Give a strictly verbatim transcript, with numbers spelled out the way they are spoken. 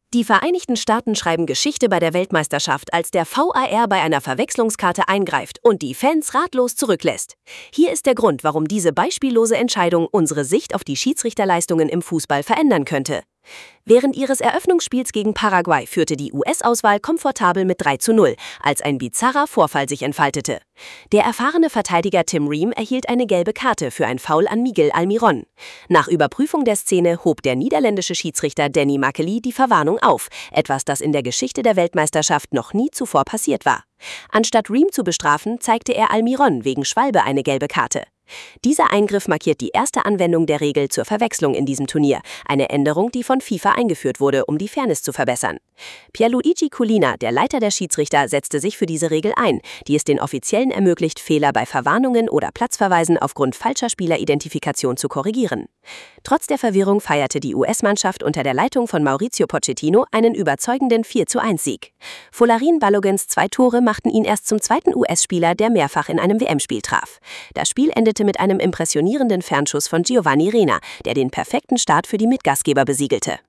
Die Vereinigten Staaten schreiben Geschichte bei der Weltmeisterschaft, als der V A R bei einer Verwechslungskarte eingreift und die Fans ratlos zurücklässt. Hier ist der Grund, warum diese beispiellose Entscheidung unsere Sicht auf die Schiedsrichterleistungen im Fußball verändern könnte. Während ihres Eröffnungsspiels gegen Paraguay führte die U S-Auswahl komfortabel mit drei zu null, als ein bizarrer Vorfall sich entfaltete. Der erfahrene Verteidiger Tim Ream erhielt eine gelbe Karte für ein Foul an Miguel Almiron. Nach Überprüfung der Szene hob der niederländische Schiedsrichter Danny Makely die Verwarnung auf, etwas, das in der Geschichte der Weltmeisterschaft noch nie zuvor passiert war. Anstatt Ream zu bestrafen, zeigte er Almiron wegen Schwalbe eine gelbe Karte. Dieser Eingriff markiert die erste Anwendung der Regel zur Verwechslung in diesem Turnier, eine Änderung, die von FIFA eingeführt wurde, um die Fairness zu verbessern. Pierluigi Collina, der Leiter der Schiedsrichter, setzte sich für diese Regel ein, die es den Offiziellen ermöglicht, Fehler bei Verwarnungen oder Platzverweisen aufgrund falscher Spieleridentifikation zu korrigieren. Trotz der Verwirrung feierte die U S-Mannschaft unter der Leitung von Mauricio Pochettino einen überzeugenden vier zu eins Sieg. Folarin Balogans zwei Tore machten ihn erst zum zweiten U S-Spieler, der mehrfach in einem W M-Spiel traf. Das Spiel endete mit einem impressionierenden Fernschuss von Giovanni Reyna, der den perfekten Start für die Mitgastgeber besiegelte.